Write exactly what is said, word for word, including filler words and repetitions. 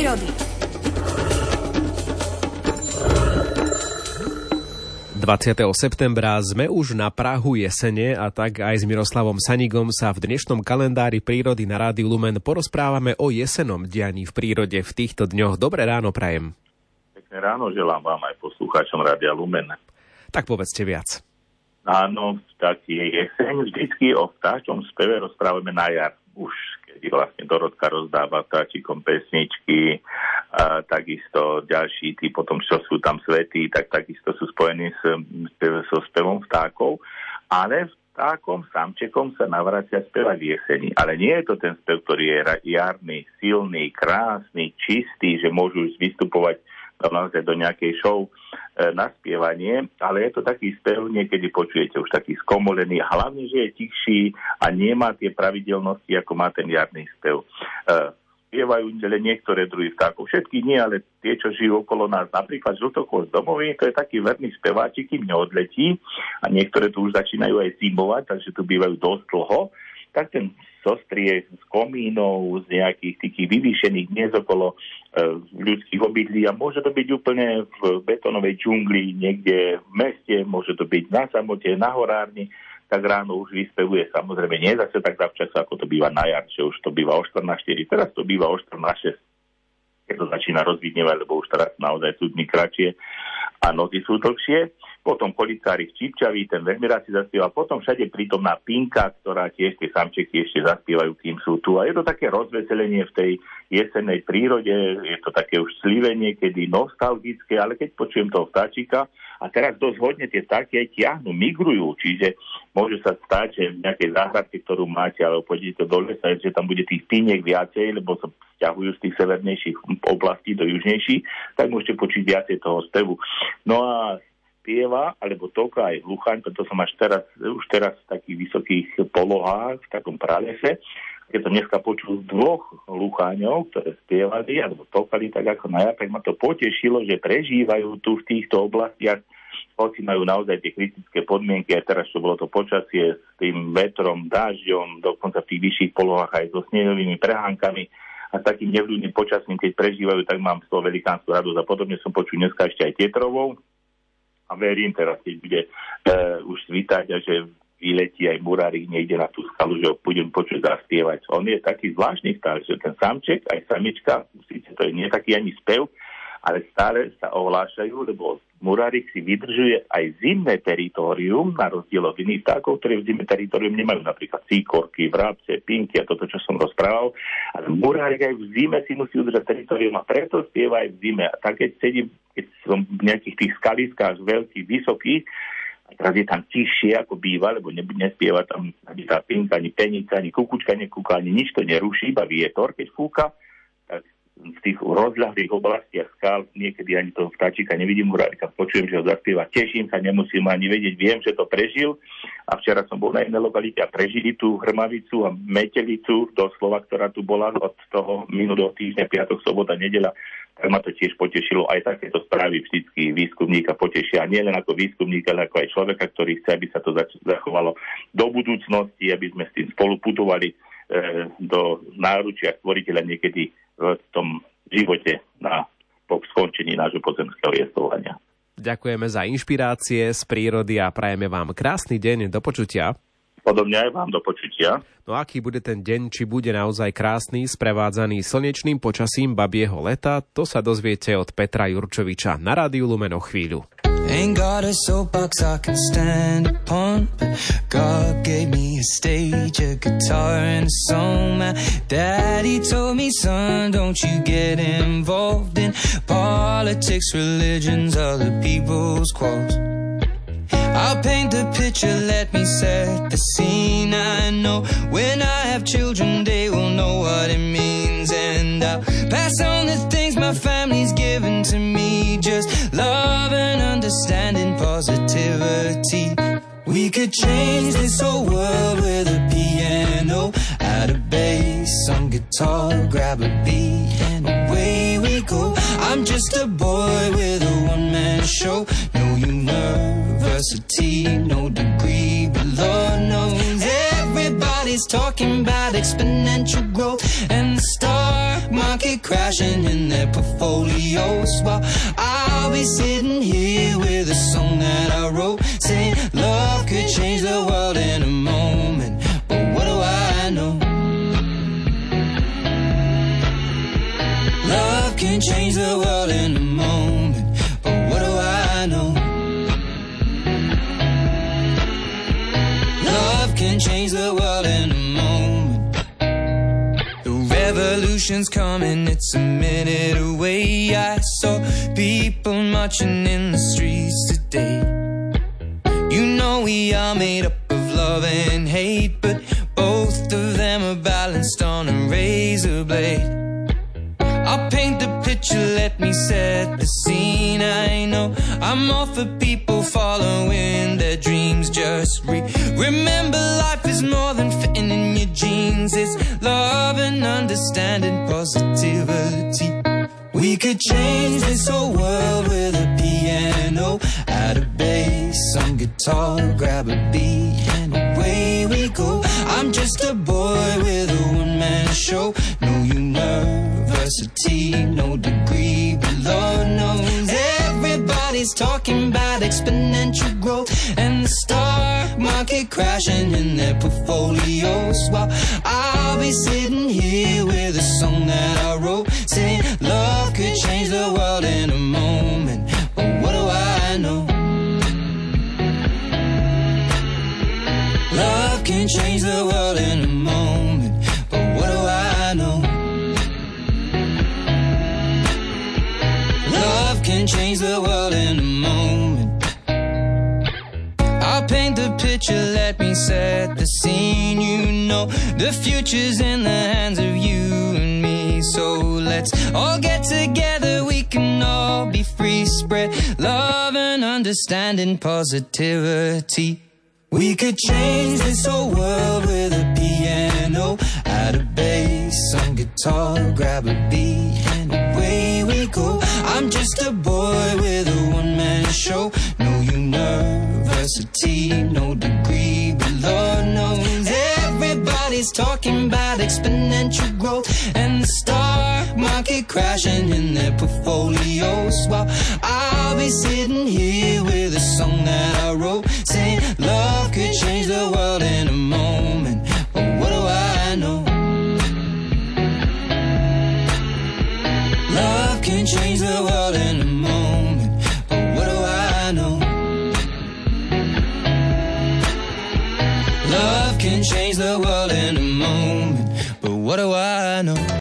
prírody. dvadsiateho septembra sme už na prahu jesene a tak aj s Miroslavom Sanigom sa v dnešnom kalendári prírody na Rádiu Lumen porozprávame o jesennom dianí v prírode v týchto dňoch. Dobré ráno prajem. Pekné ráno želám vám aj poslucháčom Rádia Lumen. Tak povedzte viac. Áno, tak je jeseň. Vždycky o vtáčom speve rozprávame na jar. Už keď vlastne Dorotka rozdáva vtáčikom pesničky, a takisto ďalší tí potom, čo sú tam svety, tak takisto sú spojení s, so spevom vtákov. Ale vtákom, samčekom sa navracia spevať v jeseni. Ale nie je to ten spev, ktorý je jarný, silný, krásny, čistý, že môžu už vystupovať naozaj do nejakej show e, na spievanie, ale je to taký spev, niekedy počujete už taký skomolený, hlavne, že je tichší a nemá tie pravidelnosti, ako má ten jarný spev. E, spievajú niektoré druhy vtákov, všetky nie, ale tie, čo žijú okolo nás, napríklad žltochvost domový, to je taký verný speváčik, kým neodletí a niektoré tu už začínajú aj zimovať, takže tu bývajú dosť dlho, tak ten zostrie z komínov, z nejakých takých vyvýšených hniezd okolo e, ľudských obydlí a môže to byť úplne v betónovej džungli, niekde v meste, môže to byť na samote, na horárni, tak ráno už vyspevuje, samozrejme nie zase tak zavčas, ako to býva na jar, že už to býva o štvrť štyri, teraz to býva o štvrť šesť, keď to začína rozvidnevať, lebo už teraz naozaj sú dny kratšie a noci sú dlhšie. Potom kolicári včípčaví, ten veľmi rád si zaspieva. Potom všade prítomná Pinka, ktorá tiež tie samčeky ešte zaspievajú, kým sú tu. A je to také rozveselenie v tej jesennej prírode, je to také už slivenie, kedy nostalgické, ale keď počujem toho vtáčika, a teraz dosť hodne tie vtáky aj tiahnu, migrujú, čiže môže sa stať, že v nejakej záhradke, ktorú máte, alebo pôjdete do lesa, že tam bude tých píniek viacej, lebo sa sťahujú z tých severnejších oblastí do južnejších, tak môžete počuť viacej toho spevu. No a spieva, alebo toka aj hluchaň, preto som až teraz, už teraz v takých vysokých polohách, v takom pralese. Keď som dneska počul dvoch hlucháňov, ktoré spievali, alebo tokali tak ako na jar, tak ma to potešilo, že prežívajú tu v týchto oblastiach, hoci majú naozaj tie kritické podmienky, aj teraz, čo bolo to počasie s tým vetrom, dážďom, dokonca v tých vyšších polohách aj so snehovými prehánkami a s takým nevľúdnym počasím, keď prežívajú, tak mám z toho velikánsku radosť. A podobne som počul dneska ešte aj tietrovou. A verím teraz, keď bude e, už svítať a že vyletí aj murárik niekde na tú skalu, že ho budem počuť zaspievať. On je taký zvláštny vták, že ten samček, aj samička, síce to je nie taký ani spev, ale stále sa ohlášajú, lebo murárik si vydržuje aj zimné teritorium, na rozdiel od iných vtákov, ktoré v zimné teritorium nemajú, napríklad síkorky, vrabce, pinky a toto, čo som rozprával. Ale murárik aj v zime si musí udržať teritorium a preto spieva aj v zime. A tak keď sedím, keď som v nejakých tých skaliskách veľkých, vysokých, a teraz je tam tichšie, ako býva, lebo nespieva tam ani tá pinka, ani penica, ani kukučka nekúka, ani nič to neruší, iba vietor, keď fúka, tak v tých rozľahlých oblastiach skál niekedy ani toho vtáčika nevidím murárika, počujem, že ho zaspieva, teším sa, nemusím ani vedieť, viem, že to prežil a včera som bol na jednej lokalite a prežili tú hrmavicu a metelicu doslova, ktorá tu bola od toho minulého týždňa, piatok, sobota, nedeľa, tak ma to tiež potešilo. Aj takéto správy vždycky výskumníka potešia, nie len ako výskumníka, ale ako aj človeka, ktorý chce, aby sa to zachovalo do budúcnosti, aby sme s tým spolu putovali e, do náručia stvoriteľa niekedy v tom živote na po skončení nášho pozemského jestvovania. Ďakujeme za inšpirácie z prírody a prajeme vám krásny deň, do počutia. Podobne aj vám do počutia. No aký bude ten deň, či bude naozaj krásny, sprevádzaný slnečným počasím babieho leta, to sa dozviete od Petra Jurčoviča na Rádiu Lumen o chvíľu. Ain't got a soapbox I can stand upon, but God gave me a stage, a guitar and a song. My daddy told me, son, don't you get involved in politics, religions, other people's quarrels. I'll paint the picture, let me set the scene. I know when I have children, they will know what it means. And I'll pass on the things my family's given to me, just love and understanding, positivity. We could change this whole world with a piano, add a bass, some guitar, grab a beat, and away we go. I'm just a boy with a one-man show, no university, no degree, but Lord knows everybody's talking about exponential growth, and the stock market crashing in their portfolios, while I'll be sitting here with a song that I wrote, saying love could change the world in a moment. But what do I know? Love can change the world in a moment. But what do I know? Love can change the world in a moment. The revolution's coming, it's a minute away. I saw people marching in the streets today. You know we are made up of love and hate, but both of them are balanced on a razor blade. I'll paint the picture, let me set the scene. I know I'm all for people following their dreams. Just re remember, life is more than fitting in your jeans. It's love and understanding, positivity. We could change this whole world with a piano, add a bass, some guitar, grab a beat, and away we go. I'm just a boy with a one-man show. No university, no degree, but Lord knows everybody's talking about exponential growth and the stock market crashing in their portfolios, while I'll be sitting here with a song that I wrote, saying love could change the world in a moment. But what do I know? Love can change the world in a moment. But what do I know? Love can change the world in a moment. I'll paint the picture, let me set the scene. You know the future's in the hands of you and me. So let's all get together, we can all be free. Spread love and understanding, positivity. We could change this whole world with a piano, add a bass, some guitar, grab a beat, and away we go. I'm just a boy with a one-man show. No university, no degree, but Lord knows everybody's talking about exponential growth and the stock market crashing in their portfolios, while I'll be sitting here with a song that I wrote, saying love could change the world in a moment. But what do I know? Love can change the world in a moment. But what do I know? Love can change the world in a moment. But what do I know?